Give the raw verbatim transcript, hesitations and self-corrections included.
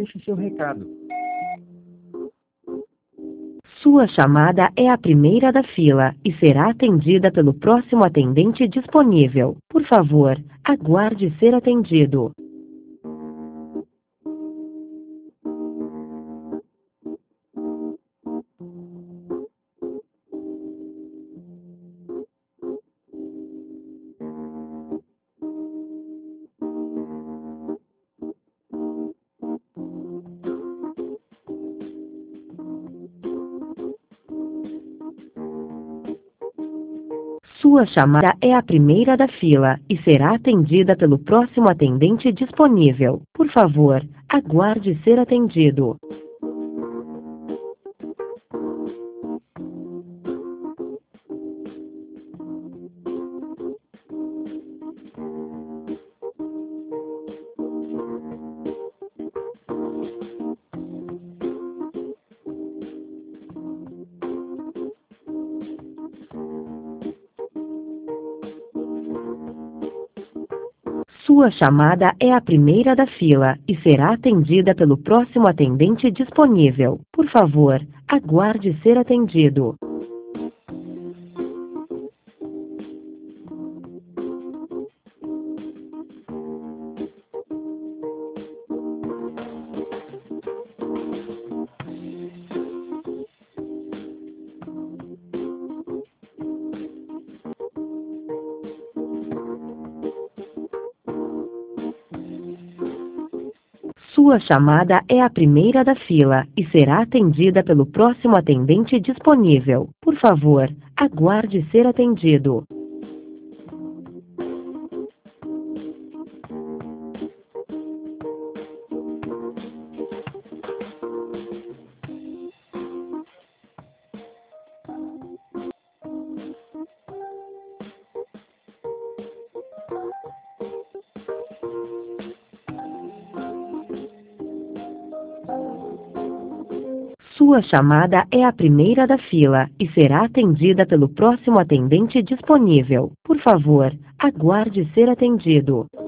deixe seu recado. Sua chamada é a primeira da fila e será atendida pelo próximo atendente disponível. Por favor, aguarde ser atendido. Sua chamada é a primeira da fila e será atendida pelo próximo atendente disponível. Por favor, aguarde ser atendido. Sua chamada é a primeira da fila e será atendida pelo próximo atendente disponível. Por favor, aguarde ser atendido. Sua chamada é a primeira da fila e será atendida pelo próximo atendente disponível. Por favor, aguarde ser atendido. Sua chamada é a primeira da fila e será atendida pelo próximo atendente disponível. Por favor, aguarde ser atendido.